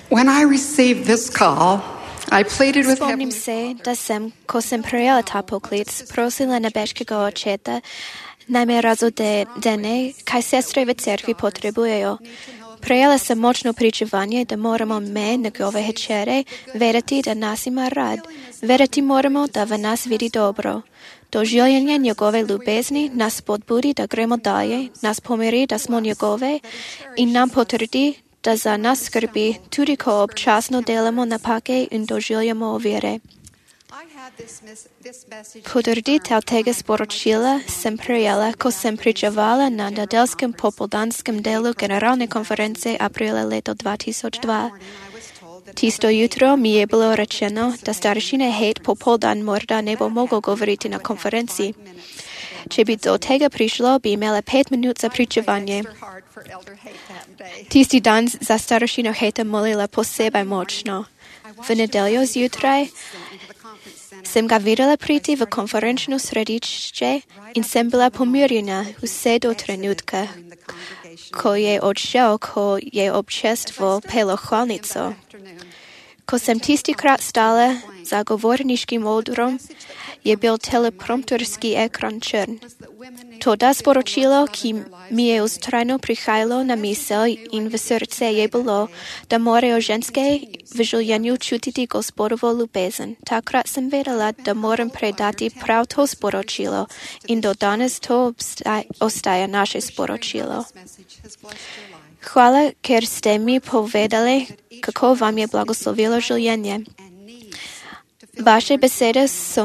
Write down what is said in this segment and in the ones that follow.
When I received this call, I pleaded with Spomnim Heavenly se da sem, ko sem prejela ta poklic, prosila nebeškega očeta, naj me razodene, kaj sestre v cerkvi potrebujejo. Prejela sem močno pričevanje, da moramo me, njegove hčere, vedeti, da nas ima rad. Vedeti moramo, da v nas vidi dobro. Doživljanje njegove ljubezni nas podbudi, da gremo dalje, nas pomiri, da smo njegove in nam potrdi, da za nas skrbi, tudi ko občasno delamo napake in doživljamo ovire. Potrditev tega sporočila sem prejela, ko sem pričevala na nedeljskem popoldanskem delu generalne konference aprila leta 2002. Tisto jutro mi je bilo rečeno, da starešina Haight popoldan morda ne bo mogel govoriti na konferenciji. Če bi do tega prišlo, bi imela 5 minut za pričevanje. Tisti dan za starešino Haighta molila posebej močno. V nedeljo zjutraj sem ga videla priti v konferenčno središče in sem bila pomirjena vse do trenutka, ko je odšel, ko je občestvo pelo hvalnico. Ko sem tistikrat stala za govorniškim odrom, je bil teleprompterski ekran črn. Toda sporočilo, ki mi je ustrajno prihajalo na misel in v srce, je bilo, da morajo ženske v življenju čutiti Gospodovo ljubezen. Takrat sem vedela, da moram predati prav to sporočilo in do danes to ostaja naše sporočilo. Hvala, ker ste mi povedali, kako vam je blagoslovilo življenje. Vaše besede so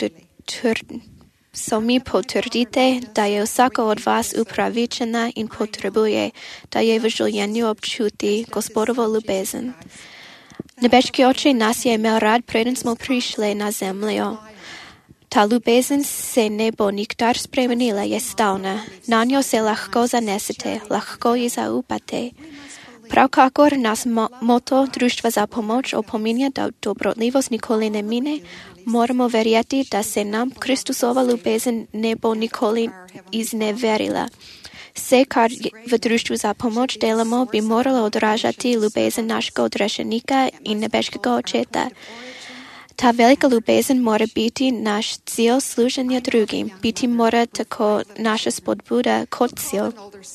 mi potrdite, da je vsaka od vas upravičena in potrebuje, da je v življenju občuti Gospodovo ljubezen. Nebeški oče nas je imel rad, preden smo prišli na zemljo. Ta ljubezen se ne bo nikdar spremenila, je stalna. Na njo se lahko zanesete, lahko ji zaupate. Prav kakor nas moto Društva za pomoč opominja, da dobrotljivost nikoli ne mine, moramo verjeti, da se nam Kristusova ljubezen ne bo nikoli izneverila. Vse, kar v Društvu za pomoč delamo, bi moralo odražati ljubezen našega odrešenika in nebeškega očeta. Ta velika ljubezen mora biti naš cilj služenja drugim, biti mora tako naša spodbuda kot cilj.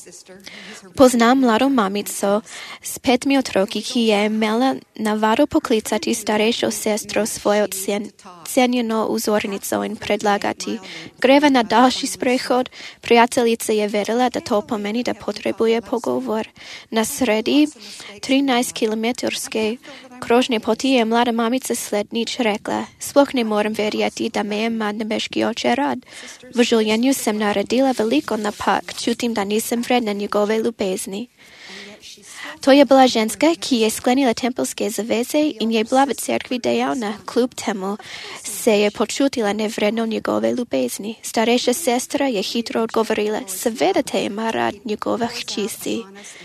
Poznam mlado mamico s 5 otroki, ki je imela navado poklicati starejšo sestro svojo cenjeno vzornico in predlagati. Greva na daljši sprehod, prijateljica je vedela, da to pomeni, da potrebuje pogovor. Na sredi 13-kilometrske krožne poti je mlada mamica sled nič rekla. Sploh ne moram verjeti, da me ima nebeški oče rad. V življenju sem naredila veliko napak, čutim, da nisem vredna njegove ljubezni. To je bila ženska, ki je sklenila tempelske zaveze in je bila v cerkvi dejavna. Kljub temu se je počutila nevredno njegove ljubezni. Starejša sestra je hitro odgovorila, seveda te ima rad njegova hčisi.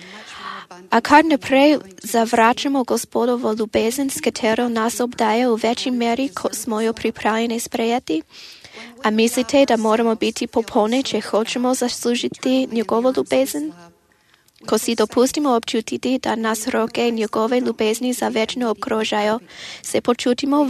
A kar naprej zavračamo Gospodovo ljubezen, s katero nas obdaja v večji meri, kot smo jo pripravljeni sprejeti? A mislite, da moramo biti popolni, če hočemo zaslužiti njegovo ljubezen? Ko si dopustimo občutiti, da nas roke njegove ljubezni zavečno obkrožajo, se počutimo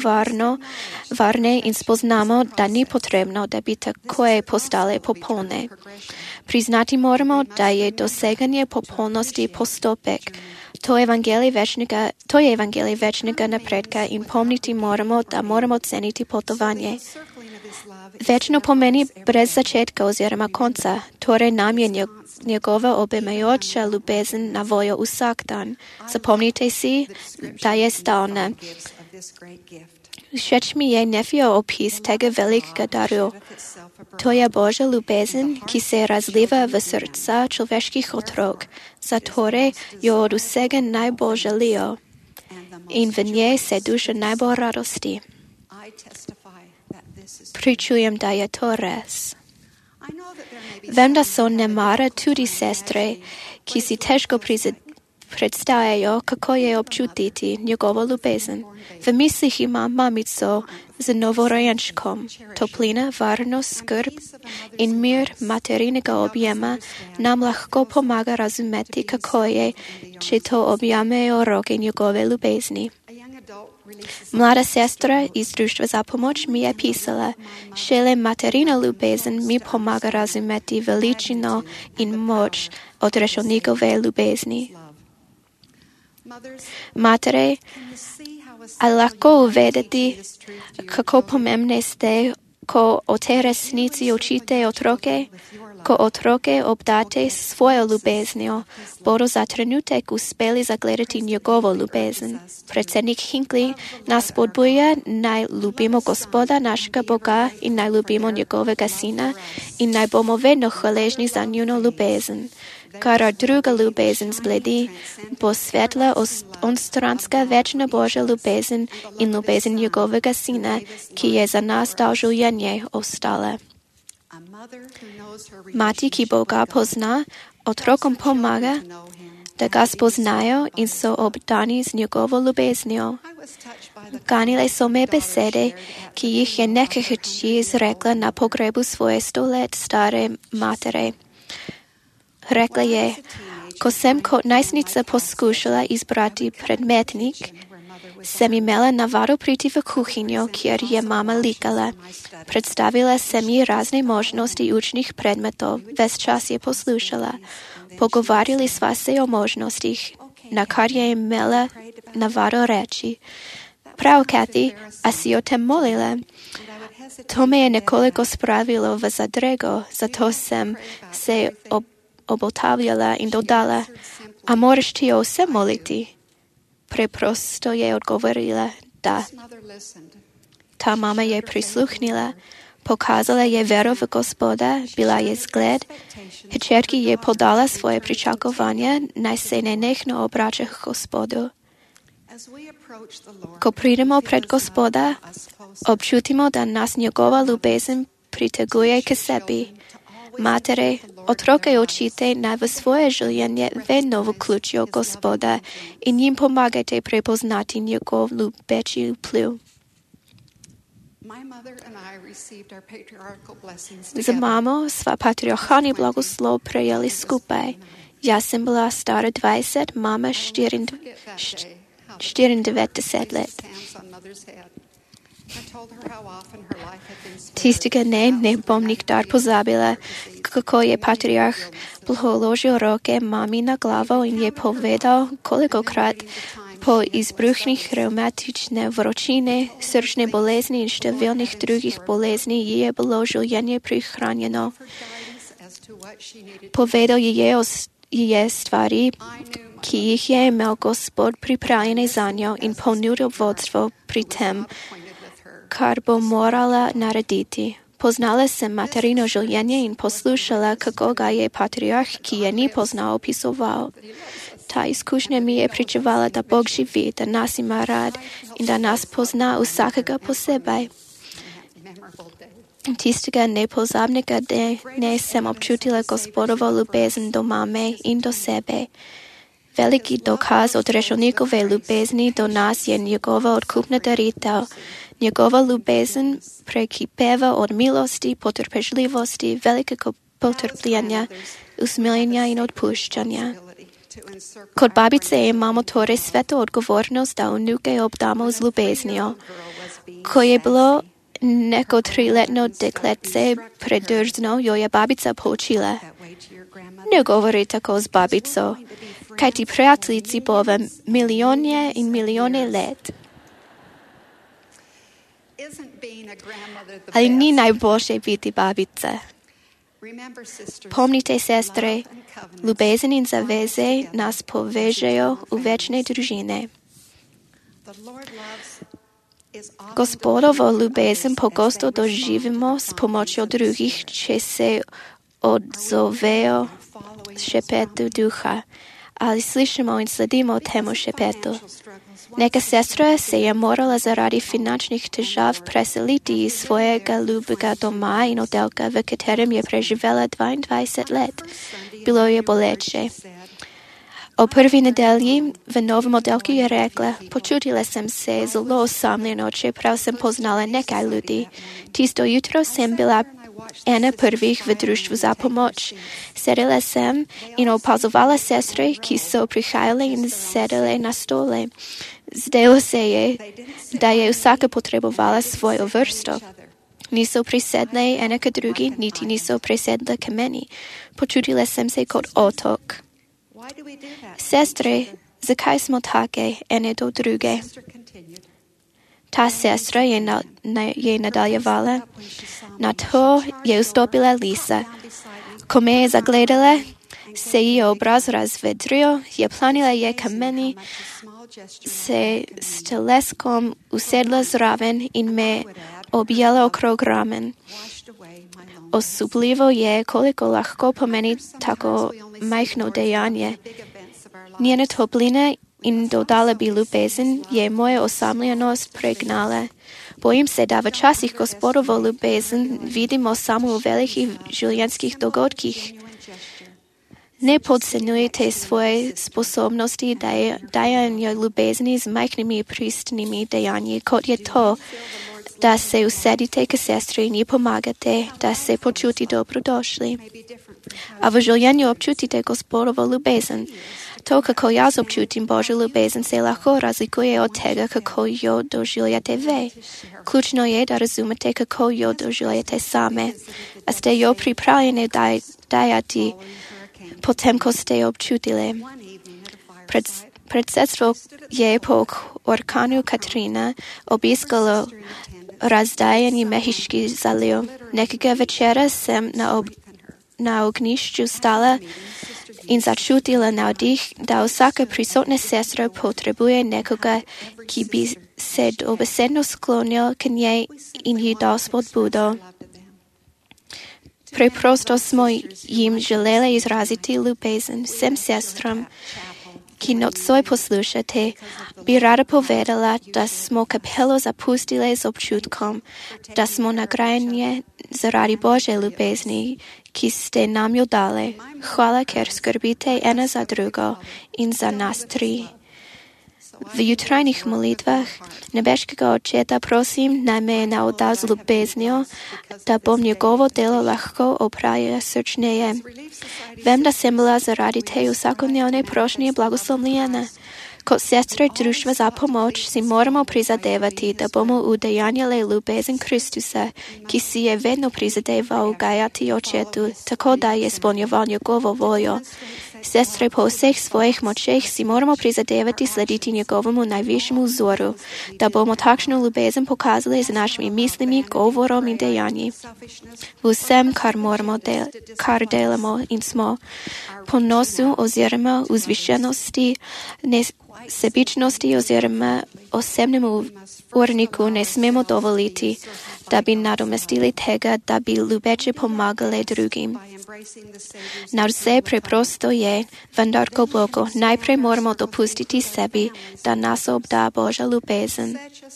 varne in spoznamo, da ni potrebno, da bi takoj postale popolne. Priznati moramo, da je doseganje popolnosti postopek. To je evangelij večnega napredka in pomniti moramo, da moramo ceniti potovanje. Večno pomeni brez začetka oziroma konca, torej nam je njegova obemajoča ljubezen na voljo vsak dan. Zapomnite si, da je stalna. Všeč mi je Nefijev opis tega velikega daru. To je Božja ljubezen, ki se razliva v srca človeških otrok, zatorej jo od vsega najbolj želijo in v njej se duša najbolj radosti. Pričujem, da je to res. Vem, da so nemara tudi sestre, ki si težko представяю, какво е обчутити Негова любезен. В мислих имам мамицо за новороjenčkom. Топлина, варност, скърб и мир материнega објема нам лахко помага разумети какво е, че то објаме е уроки Негове любезни. Mlada sestra iz Društva za pomoć mi je pisala, šele materina ljubezen mi pomaga razumeti veličino in moć odrešenikove ljubezni. Matere, a lahko uvedeti, kako pomembne ste, ko o te resnici učite otroke, ko otroke obdate svojo ljubeznijo, bodo za trenutek uspeli zagledati njegovo ljubezen. Predsednik Hinckley nas podbuja, naj ljubimo Gospoda našega Boga in naj ljubimo njegovega sina in naj bomo vedno hvaležni za njuno ljubezen. Kar druga ljubezen zbledi, bo svetla onstranska večna Božja ljubezen in ljubezen njegovega sina, ki je za nas dal življenje, ostala. Mati, ki Boga pozna, otrokom pomaga, da ga spoznajo in so obdani z njegovo ljubeznijo. Ganile so me besede, ki jih je neka hči izrekla na pogrebu svoje 100 let stare matere. Rekla je, ko sem kot najstnica poskušala izbrati predmetnik, sem imela navado priti v kuhinjo, kjer je mama likala. Predstavila sem ji razne možnosti učnih predmetov, ves čas je poslušala. Pogovarjali sva se o možnostih, na kar je imela navado reči. Prav, Kathy, a si o tem molila? To me je nekoliko spravilo v zadrego, zato sem se obotavljala in dodala, a moraš ti o vsem moliti? Preprosto je odgovorila, da. Ta mama je prisluhnila, pokazala je vero v Gospoda, bila je zgled, hčerki je podala svoje pričakovanja, naj se nenehno obrača k Gospodu. Ko pridemo pred Gospoda, občutimo, da nas njegova ljubezen priteguje k sebi. Matere, otroke učite, naj v svoje življenje vedno vključijo Gospoda in jim pomagajte prepoznati njegov ljubeči vpliv. Z mamo sva patriarhalni blagoslov prejeli skupaj. Jaz sem bila stara 20, mama 94 let. Tistega ne bom nikdar pozabila, kako je patriarh položil roke mami na glavo in je povedal, kolikokrat po izbruhnih revmatične vročine, srčne bolezni in številnih drugih bolezni ji je bilo življenje prihranjeno. Povedal ji je stvari, ki jih je imel Gospod pripravljene za njo in ponudil vodstvo pri tem, kar bo morala narediti. Poznala sem materino življenje in poslušala, kako ga je patriarh, ki je ni poznal, opisoval. Ta izkušnja mi je pričevala, da Bog živi, da nas ima rad in da nas pozna vsakega posebej. Tistega nepozabnega dne sem občutila Gospodovo ljubezen do mame in do sebe. Veliki dokaz odrešenikove ljubezni do nas je njegova odkupna daritev. Njegova ljubezen prekipeva od milosti, potrpežljivosti, velikega potrpljenja, usmiljenja in odpuščanja. Kot babice imamo torej sveto odgovornost, da vnuke obdamo z ljubeznijo. Ko je bilo neko 3-letno dekletce predrzno, jo je babica poučila. Ne govori tako z babico, kajti prijateljici bo v milijone in milijone let. Ali ni najboljše biti babica? Pomnite, sestre, ljubezen in zaveze nas povežejo v večne družine. Gospodovo ljubezen pogosto doživimo s pomočjo drugih, če se odzovejo šepetu duha, ali slišimo in sledimo temu šepetu. Neka sestra se je morala zaradi finančnih težav preseliti iz svojega ljubega doma in oddelka, v katerem je preživela 22 let. Bilo je boleče. O prvi nedelji v novom oddelku je rekla, počutila sem se zelo osamljeno, čeprav sem poznala nekaj ljudi. Tisto jutro sem bila ena prvih v društvu za pomoč. Sedela sem in opazovala sestre, ki so prihajale in sedele na stole. Zdelo se je, da je vsaka potrebovala svojo vrsto. Niso prisedle ena k drugi, niti niso prisedle k meni. Počutila sem se kot otok. Sestre, zakaj smo take ene do druge? Ta sestra je nadaljevala. Na to je vstopila Lisa. Ko me je zagledala, se ji obraz razvedril, je planila je k meni, se s teleskom usedla zraven in me objela okrog ramen. Osupljivo je, koliko lahko pomeni tako majhno dejanje. Njena toplina in dodala bi ljubezen je moja osamljenost pregnala. Bojim se, da v časih Gospodovo ljubezen vidimo samo v velikih življenjskih dogodkih. Ne podcenjujte svoje sposobnosti dajanja ljubezni z majhnimi pristnimi dejanji, kot je to, da se usedite k sestri in ji pomagate, da se počuti dobrodošli. A v življenju občutite Gospodovo ljubezen. To, kako jaz občutim Božjo ljubezen, se lahko razlikuje od tega, kako jo doživljate vi. Ključno je, da razumete, kako jo doživljate same. A ste jo pripravljeni dajati potem, ko ste jo občutili. Predsedstvo je po orkanu Katrina obiskalo razdajani Mehiški zaliv. Nekega večera sem na ognjišču stala in začutila navdih, da vsaka prisotna sestra potrebuje nekoga, ki bi se dobesedno sklonil k njej in ji dal spodbudo. Preprosto smo jim želeli izraziti ljubezen. Vsem sestram, ki nocoj poslušate, bi rada povedala, da smo kapelo zapustili z občutkom, da smo nagrajeni zaradi Božje ljubezni, ki ste nam jo dali. Hvala, ker skrbite ena za drugo in za nas tri. V jutrajnih molitvah nebeškega Očeta prosim, naj me navda z ljubeznijo, da bom njegovo delo lahko opravila srčneje. Vem, da sem bila zaradi te vsakodnevne prošnje blagoslovljena. Kot sestre društva za pomoč si moramo prizadevati, da bomo udejanjali ljubezen Kristusa, ki si je vedno prizadeval ugajati Očetu, tako da je izpolnjeval njegovo voljo. Sestre, po vseh svojih močeh si moramo prizadevati slediti njegovemu najvišjemu vzoru, da bomo takšno ljubezen pokazali z našimi mislimi, govorom in dejanji. V vsem, kar delamo in smo, ponosu oziroma vzvišenosti, nesebičnosti oziroma osebnemu urniku ne smemo dovoliti, da bi nadomestili tega, da bi ljubeče pomagali drugim. Na vse preprosto je, vendar globoko. Najprej moramo dopustiti sebi, da nas obda Božja ljubezen.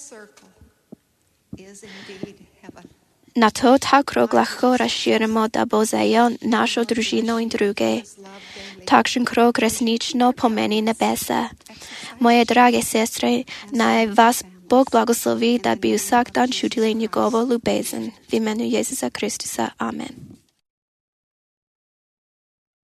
Na to ta krog lahko razširimo, da bo zajel našo družino in druge. Takšen krog resnično pomeni nebesa. Moje drage sestre, naj vas Bog blagoslovi, da bi vsak dan čutili njegovo ljubezen. V imenu Jezusa Kristusa. Amen.